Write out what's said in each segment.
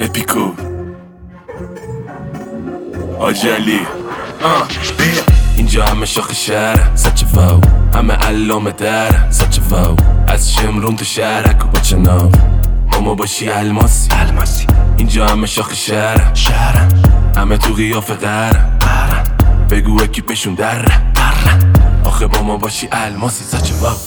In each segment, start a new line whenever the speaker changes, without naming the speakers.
اپیکو آجلی اینجا همه شاخ شهر سچه فاو، همه علامه در سچه فاو، از شمرون تو شهرک و با چناو اما باشی الماسی اینجا همه شاخ شهر همه تو قیافه قهر بگو اکیپشون در آخه با ما باشی الماسی سچه فاو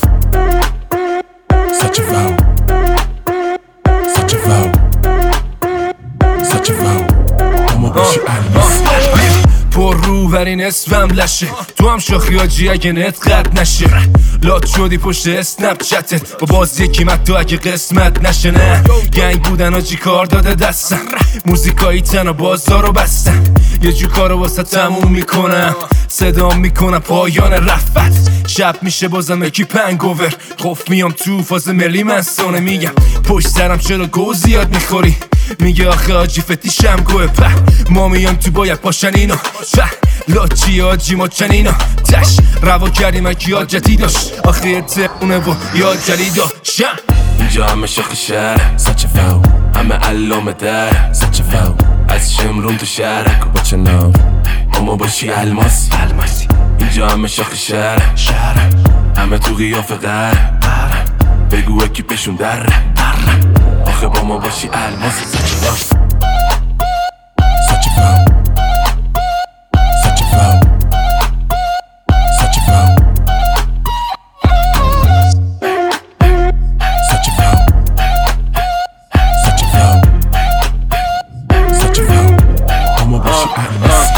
سچه فاو سچه فاو سچه فاو اما باشی الماسی
پر رو بر این اسمم لشه تو هم شاخی آجی اگه نت قد نشه لات شدی پشت اسنپ چتت با باز یکی متو اگه قسمت نشه نه گنگ بودن آجی کار داده دستم موزیکایی تن و بازارو بستن یه جو کارو واسه تموم میکنم صدام میکنم پایان رفت شب میشه بازم اکی پنگوور خوف میام تو فاز ملی من سونه میگم پشت سرم چرا گو زیاد میخوری میگه آخه آجی فتیشم گوه په ما میام تو باید پاشن اینا په لاچی آجی ما چنینا تش روا کردیم اکی آجتی داشت آخه تقونه و یاد جلی داشتم
اینجا همه شاخ شهر سچه فاو، همه علامه در سچه فاو، از شمرون تو شهرک و با چناو اما باشی الماسی اینجا همه شاخ شهر همه تو قیافه قهر بگو اکیپشون در آخه با ما باشی الماسی سچه فاو سچه فاو سچه فاو سچه فاو سچه فاو سچه فاو سچه فاو اما باشی الماسی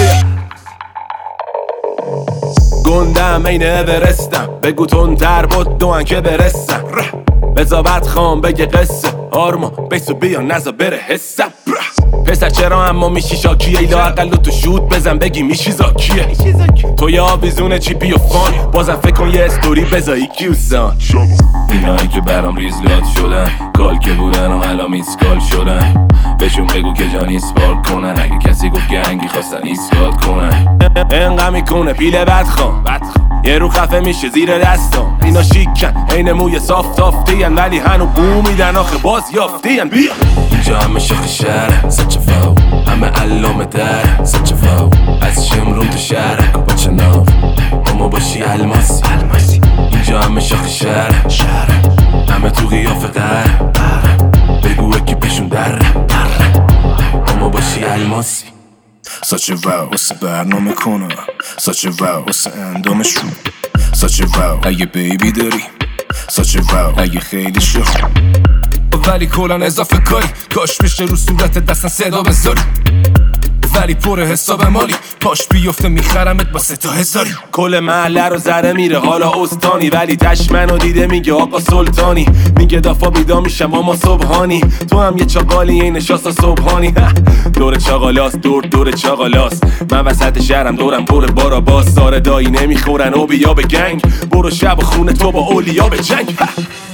گندم این اورستم بگو تندتر بود دوان که برسم بزابت خام بگه قصه آرما بیسو بیا نزا بره حسم پسر چرا اما میشی شاکیه ایلا اقل تو شود بزن بگی میشی زاکیه تو یه آویزون چیپی و فان بازم فکر کن یه استوری بزایی کیوسان
اینایی که برام ریزلات شدن کال که بودن و حالا میسکال شدن بهشون بگو که جان ایسپال کنن اگه کسی گفت گنگی خواستن ایسکال کنن
انقا میکنه پیله بدخوام یه رو خفه میشه زیر دستم اینا شیکن این موی صاف تافتین ولی هنو بو میدن آخه باز یافتین بیا
اینجا همه شاخ شهر سچه فاو، همه علامه در سچه فاو، از شمرون تو شهرک و با چناو اما باشی الماسی اینجا همه شاخ شهر همه تو قیافه قهر بگو اکیپشون در اما باشی الماسی
سچه واو واسه برنامه کنم سچه واو واسه اندامش رو سچه واو اگه بیبی داری سچه واو اگه خیلی شخ ولی کلان اضافه کاری کاش بشه رو صورت دستن صدا بذاری ولی پر حساب مالی پاش بیفته میخرمت با 3000
کل محله رو زره میره حالا استانی ولی تش منو دیده میگه آقا سلطانی میگه دافا بیدا میشم اما صبحانی تو هم یه چاقالی این نشاستا صبحانی دور چاقالاست دور چاقالاست من وسط شهرم دورم پر بارا باز ساره دایی نمیخورن او بیا به گنگ برو شب و خونه تو با اولیا به جنگ